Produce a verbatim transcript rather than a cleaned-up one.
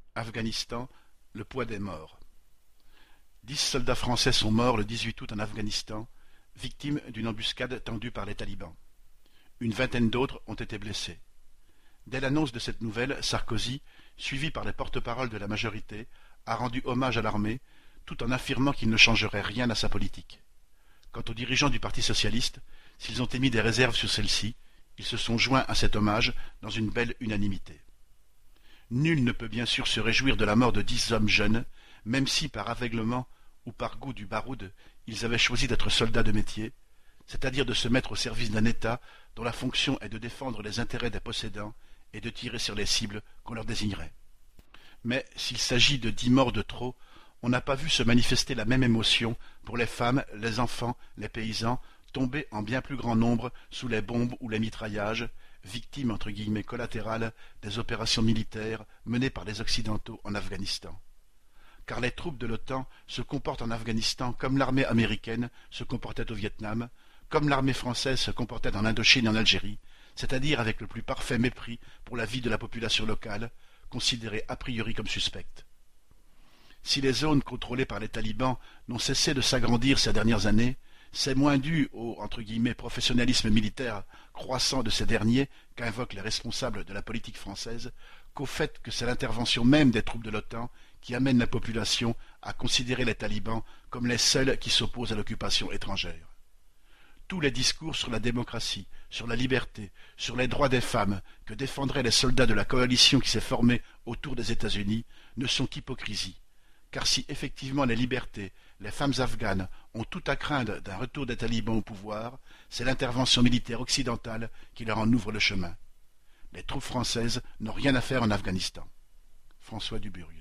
Afghanistan, le poids des morts. Dix soldats français sont morts le dix-huit août en Afghanistan, victimes d'une embuscade tendue par les talibans. Une vingtaine d'autres ont été blessés. Dès l'annonce de cette nouvelle, Sarkozy, suivi par les porte-paroles de la majorité, a rendu hommage à l'armée, tout en affirmant qu'il ne changerait rien à sa politique. Quant aux dirigeants du Parti socialiste, s'ils ont émis des réserves sur celle-ci, ils se sont joints à cet hommage dans une belle unanimité. Nul ne peut bien sûr se réjouir de la mort de dix hommes jeunes, même si par aveuglement ou par goût du baroud, ils avaient choisi d'être soldats de métier, c'est-à-dire de se mettre au service d'un État dont la fonction est de défendre les intérêts des possédants et de tirer sur les cibles qu'on leur désignerait. Mais s'il s'agit de dix morts de trop, on n'a pas vu se manifester la même émotion pour les femmes, les enfants, les paysans, tombés en bien plus grand nombre sous les bombes ou les mitraillages, victimes entre guillemets collatérales des opérations militaires menées par les Occidentaux en Afghanistan. Car les troupes de l'OTAN se comportent en Afghanistan comme l'armée américaine se comportait au Vietnam, comme l'armée française se comportait en Indochine et en Algérie, c'est-à-dire avec le plus parfait mépris pour la vie de la population locale, considérée a priori comme suspecte. Si les zones contrôlées par les talibans n'ont cessé de s'agrandir ces dernières années, c'est moins dû au entre guillemets, professionnalisme militaire croissant de ces derniers qu'invoquent les responsables de la politique française qu'au fait que c'est l'intervention même des troupes de l'OTAN qui amène la population à considérer les talibans comme les seuls qui s'opposent à l'occupation étrangère. Tous les discours sur la démocratie, sur la liberté, sur les droits des femmes que défendraient les soldats de la coalition qui s'est formée autour des États-Unis ne sont qu'hypocrisie. Car si effectivement les libertés, les femmes afghanes ont tout à craindre d'un retour des talibans au pouvoir, c'est l'intervention militaire occidentale qui leur en ouvre le chemin. Les troupes françaises n'ont rien à faire en Afghanistan. François Duburieux.